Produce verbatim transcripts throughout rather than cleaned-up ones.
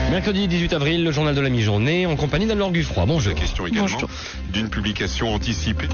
Mercredi dix-huit avril, le journal de la mi-journée, en compagnie d'Anne-Laure Guffroy. Bonjour. La question également Bonjour. D'une publication anticipée.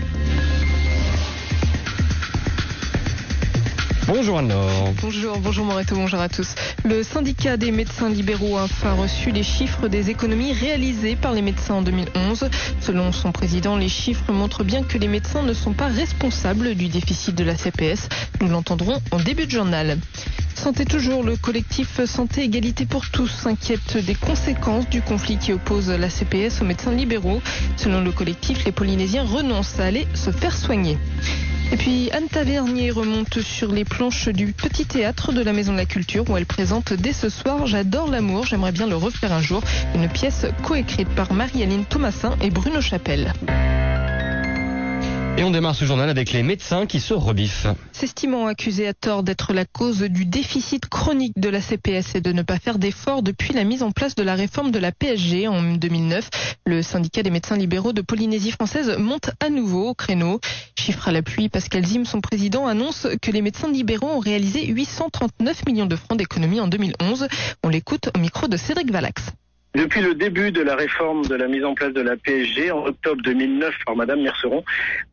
Bonjour Anne-Laure. Bonjour, bonjour Moreto, bonjour à tous. Le syndicat des médecins libéraux a enfin reçu les chiffres des économies réalisées par les médecins en deux mille onze. Selon son président, les chiffres montrent bien que les médecins ne sont pas responsables du déficit de la C P S. Nous l'entendrons en début de journal. Santé toujours, le collectif Santé Égalité pour tous s'inquiète des conséquences du conflit qui oppose la C P S aux médecins libéraux. Selon le collectif, les Polynésiens renoncent à aller se faire soigner. Et puis Anne Tavernier remonte sur les planches du Petit Théâtre de la Maison de la Culture où elle présente dès ce soir J'adore l'amour, j'aimerais bien le refaire un jour, une pièce coécrite par Marie-Aline Thomasin et Bruno Chapelle. Et on démarre ce journal avec les médecins qui se rebiffent. S'estimant accusés à tort d'être la cause du déficit chronique de la C P S et de ne pas faire d'efforts depuis la mise en place de la réforme de la P S G en deux mille neuf, le syndicat des médecins libéraux de Polynésie française monte à nouveau au créneau. Chiffre à l'appui, Pascal Zim, son président, annonce que les médecins libéraux ont réalisé huit cent trente-neuf millions de francs d'économie en deux mille onze. On l'écoute au micro de Cédric Valax. Depuis le début de la réforme de la mise en place de la P S G en octobre deux mille neuf par Madame Merceron,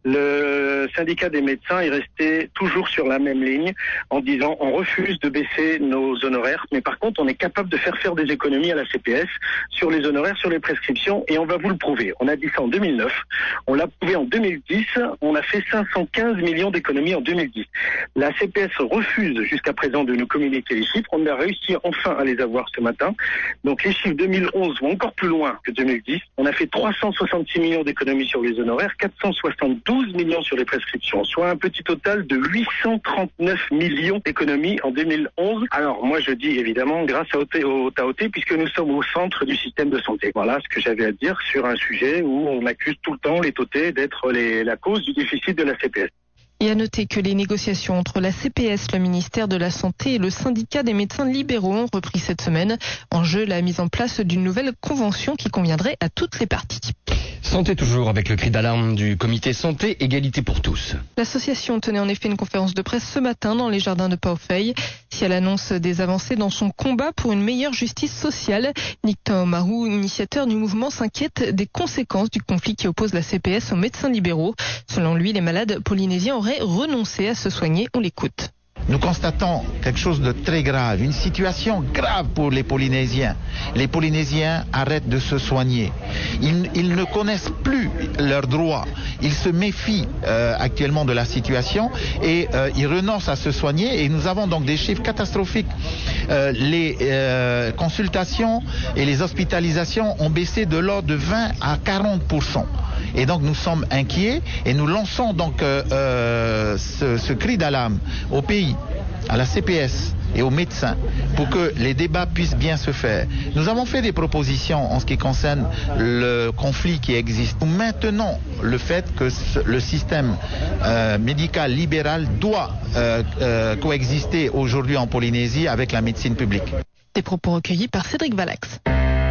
le syndicat des médecins est resté toujours sur la même ligne en disant on refuse de baisser nos honoraires, mais par contre on est capable de faire faire des économies à la C P S sur les honoraires, sur les prescriptions et on va vous le prouver. On a dit ça en deux mille neuf, on l'a prouvé en deux mille dix, on a fait cinq cent quinze millions d'économies en deux mille dix. La C P S refuse jusqu'à présent de nous communiquer les chiffres, on a réussi enfin à les avoir ce matin. Donc les chiffres deux mille onze vont encore plus loin que deux mille dix. On a fait trois cent soixante-six millions d'économies sur les honoraires, quatre cent soixante-douze millions sur les prescriptions, soit un petit total de huit cent trente-neuf millions d'économies en deux mille onze. Alors moi je dis évidemment grâce au T A O T puisque nous sommes au centre du système de santé. Voilà ce que j'avais à dire sur un sujet où on accuse tout le temps les T O T d'être les, la cause du déficit de la C P S. Et à noter que les négociations entre la C P S, le ministère de la Santé et le syndicat des médecins libéraux ont repris cette semaine. En jeu, la mise en place d'une nouvelle convention qui conviendrait à toutes les parties. Santé toujours avec le cri d'alarme du comité Santé Égalité pour tous. L'association tenait en effet une conférence de presse ce matin dans les jardins de Paufey. Si elle annonce des avancées dans son combat pour une meilleure justice sociale, Nick Taomaru, initiateur du mouvement, s'inquiète des conséquences du conflit qui oppose la C P S aux médecins libéraux. Selon lui, les malades polynésiens auraient renoncé à se soigner. On l'écoute. Nous constatons quelque chose de très grave, une situation grave pour les Polynésiens. Les Polynésiens arrêtent de se soigner. Ils, ils ne connaissent plus leurs droits. Ils se méfient euh, actuellement de la situation et euh, ils renoncent à se soigner. Et nous avons donc des chiffres catastrophiques. Euh, les euh, consultations et les hospitalisations ont baissé de l'ordre de vingt à quarante pour cent. Et donc nous sommes inquiets et nous lançons donc euh, euh, ce, ce cri d'alarme au pays, à la C P S et aux médecins pour que les débats puissent bien se faire. Nous avons fait des propositions en ce qui concerne le conflit qui existe. Nous maintenons le fait que ce, le système euh, médical libéral doit euh, euh, coexister aujourd'hui en Polynésie avec la médecine publique. Des propos recueillis par Cédric Valax.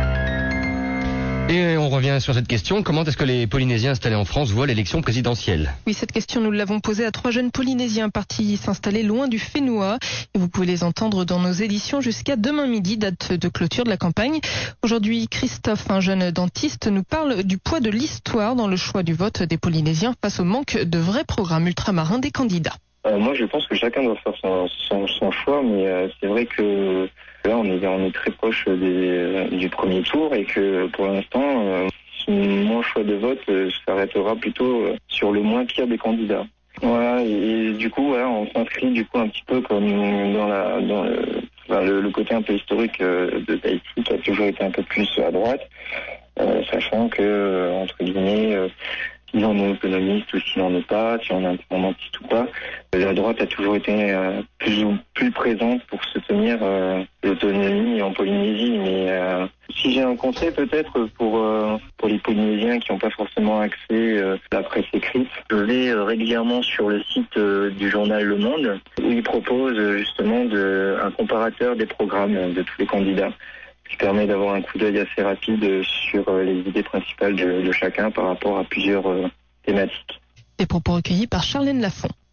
Et on revient sur cette question, comment est-ce que les Polynésiens installés en France voient l'élection présidentielle? Oui, cette question, nous l'avons posée à trois jeunes Polynésiens partis s'installer loin du Fénois. Et vous pouvez les entendre dans nos éditions jusqu'à demain midi, date de clôture de la campagne. Aujourd'hui, Christophe, un jeune dentiste, nous parle du poids de l'histoire dans le choix du vote des Polynésiens face au manque de vrais programmes ultramarins des candidats. Euh, moi, je pense que chacun doit faire son, son, son choix, mais euh, c'est vrai que là, on est, on est très proche des, euh, du premier tour et que pour l'instant, euh, mon choix de vote euh, s'arrêtera plutôt euh, sur le moins pire des candidats. Voilà, et, et du coup, voilà, on s'inscrit du coup un petit peu comme dans la dans le, enfin, le, le côté un peu historique euh, de Tahiti qui a toujours été un peu plus à droite, euh, sachant que euh, entre guillemets. Euh, Si on est économiste ou si on n'est pas, si on est indépendantiste ou pas, la droite a toujours été euh, plus ou plus présente pour soutenir euh, l'autonomie en Polynésie. Mais euh, si j'ai un conseil peut-être pour euh, pour les Polynésiens qui n'ont pas forcément accès euh, à la presse écrite, je vais euh, régulièrement sur le site euh, du journal Le Monde où ils proposent euh, justement de, un comparateur des programmes de tous les candidats, qui permet d'avoir un coup d'œil assez rapide sur les idées principales de, de chacun par rapport à plusieurs euh, thématiques. Des propos recueillis par Charlène Lafont.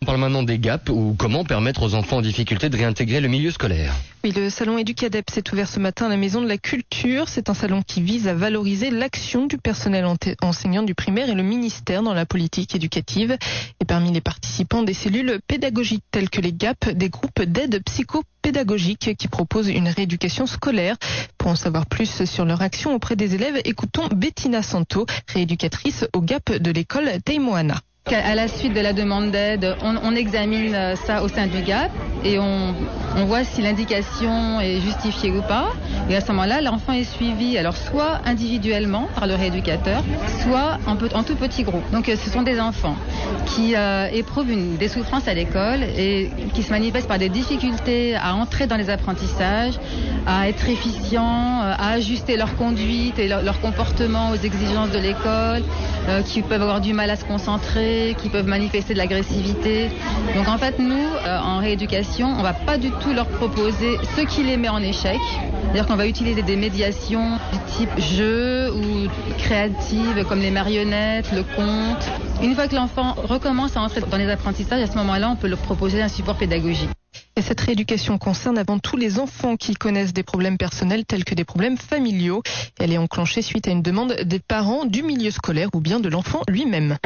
On parle maintenant des GAP ou comment permettre aux enfants en difficulté de réintégrer le milieu scolaire. Oui, le salon Educadep s'est ouvert ce matin à la Maison de la Culture. C'est un salon qui vise à valoriser l'action du personnel enseignant du primaire et le ministère dans la politique éducative. Et parmi les participants, des cellules pédagogiques telles que les GAP, des groupes d'aide psychopédagogique qui proposent une rééducation scolaire. Pour en savoir plus sur leur action auprès des élèves, écoutons Bettina Santo, rééducatrice au GAP de l'école Teimoana. À la suite de la demande d'aide, on, on examine ça au sein du GAP et on, on voit si l'indication est justifiée ou pas. Et à ce moment-là, l'enfant est suivi, alors soit individuellement par le rééducateur, soit en, en tout petit groupe. Donc ce sont des enfants qui euh, éprouvent une, des souffrances à l'école et qui se manifestent par des difficultés à entrer dans les apprentissages, à être efficients, à ajuster leur conduite et leur, leur comportement aux exigences de l'école, euh, qui peuvent avoir du mal à se concentrer, qui peuvent manifester de l'agressivité. Donc en fait, nous, euh, en rééducation, on ne va pas du tout leur proposer ce qui les met en échec. C'est-à-dire qu'on va utiliser des médiations du type jeu ou créatives comme les marionnettes, le conte. Une fois que l'enfant recommence à entrer dans les apprentissages, à ce moment-là, on peut leur proposer un support pédagogique. Et cette rééducation concerne avant tout les enfants qui connaissent des problèmes personnels tels que des problèmes familiaux. Elle est enclenchée suite à une demande des parents du milieu scolaire ou bien de l'enfant lui-même.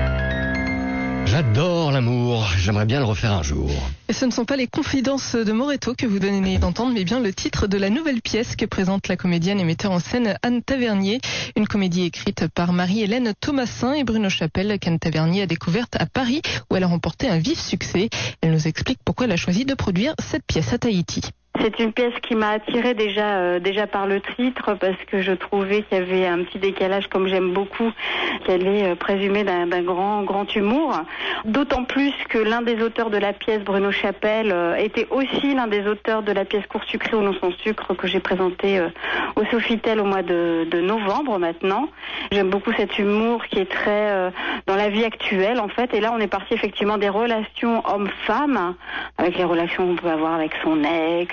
J'adore l'amour, j'aimerais bien le refaire un jour. Et ce ne sont pas les confidences de Moreto que vous donnez d'entendre, mais bien le titre de la nouvelle pièce que présente la comédienne et metteur en scène Anne Tavernier. Une comédie écrite par Marie-Hélène Thomasin et Bruno Chapelle qu'Anne Tavernier a découverte à Paris où elle a remporté un vif succès. Elle nous explique pourquoi elle a choisi de produire cette pièce à Tahiti. C'est une pièce qui m'a attirée déjà euh, déjà par le titre parce que je trouvais qu'il y avait un petit décalage, comme j'aime beaucoup, qu'elle est euh, présumée d'un, d'un grand grand humour. D'autant plus que l'un des auteurs de la pièce, Bruno Chapelle, euh, était aussi l'un des auteurs de la pièce Cours sucré ou non sans sucre que j'ai présentée euh, au Sofitel au mois de, de novembre maintenant. J'aime beaucoup cet humour qui est très euh, dans la vie actuelle en fait. Et là, on est parti effectivement des relations hommes-femmes, avec les relations qu'on peut avoir avec son ex,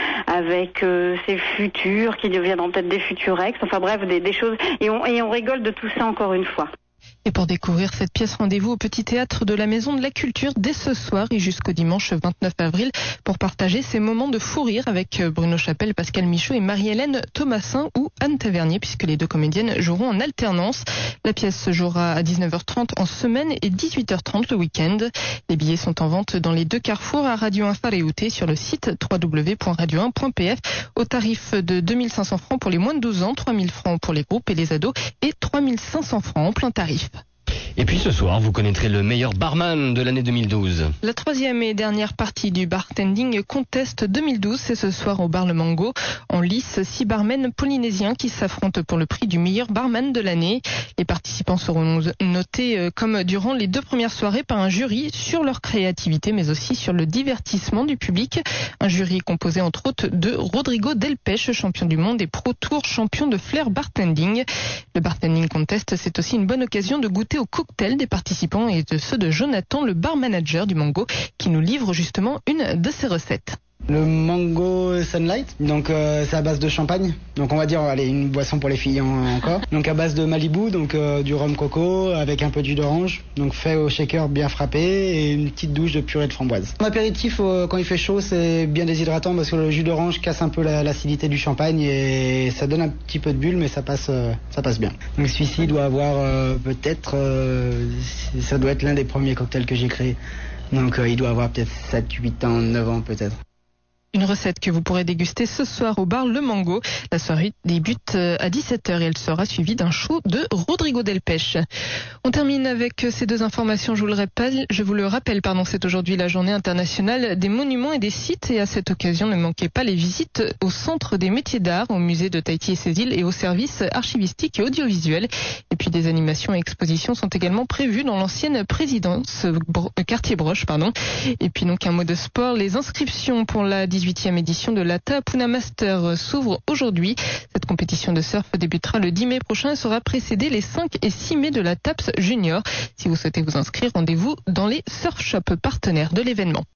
avec euh, ses futurs qui deviendront peut-être des futurs ex, enfin bref, des, des choses, et on, et on rigole de tout ça encore une fois. Et pour découvrir cette pièce, rendez-vous au Petit Théâtre de la Maison de la Culture dès ce soir et jusqu'au dimanche vingt-neuf avril pour partager ces moments de fou rire avec Bruno Chapelle, Pascal Michaud et Marie-Hélène Thomasin ou Anne Tavernier, puisque les deux comédiennes joueront en alternance. La pièce se jouera à dix-neuf heures trente en semaine et dix-huit heures trente le week-end. Les billets sont en vente dans les deux carrefours à Radio un Faréouté sur le site w w w point radio un point p f au tarif de deux mille cinq cents francs pour les moins de douze ans, trois mille francs pour les groupes et les ados et trois mille cinq cents francs en plein tarif. Et puis ce soir, vous connaîtrez le meilleur barman de l'année deux mille douze. La troisième et dernière partie du Bartending Contest deux mille douze, c'est ce soir au bar Le Mango. En lice, six barmen polynésiens qui s'affrontent pour le prix du meilleur barman de l'année. Les participants seront notés comme durant les deux premières soirées par un jury sur leur créativité, mais aussi sur le divertissement du public. Un jury composé entre autres de Rodrigo Delpech, champion du monde et Pro Tour, champion de flair bartending. Le Bartending Contest, c'est aussi une bonne occasion de goûter au cocktail des participants et de ceux de Jonathan, le bar manager du Mango, qui nous livre justement une de ses recettes. Le Mango Sunlight, donc euh, c'est à base de champagne, donc on va dire allez, une boisson pour les filles en, encore, donc à base de Malibu, donc euh, du rhum coco avec un peu de jus d'orange, donc fait au shaker bien frappé et une petite douche de purée de framboise. En apéritif, euh, quand il fait chaud, c'est bien déshydratant parce que le jus d'orange casse un peu la, l'acidité du champagne et ça donne un petit peu de bulle, mais ça passe, euh, ça passe bien. Donc celui-ci doit avoir euh, peut-être, euh, ça doit être l'un des premiers cocktails que j'ai créé, donc euh, il doit avoir peut-être sept, huit ans, neuf ans peut-être. Une recette que vous pourrez déguster ce soir au bar Le Mango. La soirée débute à dix-sept heures et elle sera suivie d'un show de Rodrigo Delpech. On termine avec ces deux informations. Je vous le rappelle, je vous le rappelle, pardon, c'est aujourd'hui la journée internationale des monuments et des sites et à cette occasion, ne manquez pas les visites au Centre des métiers d'art, au musée de Tahiti et ses îles et au service archivistique et audiovisuel. Et puis des animations et expositions sont également prévues dans l'ancienne présidence Bro- quartier Broche, pardon. Et puis donc un mot de sport, les inscriptions pour la dix-huitième édition de la Tahapuna Master s'ouvre aujourd'hui. Cette compétition de surf débutera le dix mai prochain et sera précédée les cinq et six mai de la TAPS Junior. Si vous souhaitez vous inscrire, rendez-vous dans les surf shops partenaires de l'événement.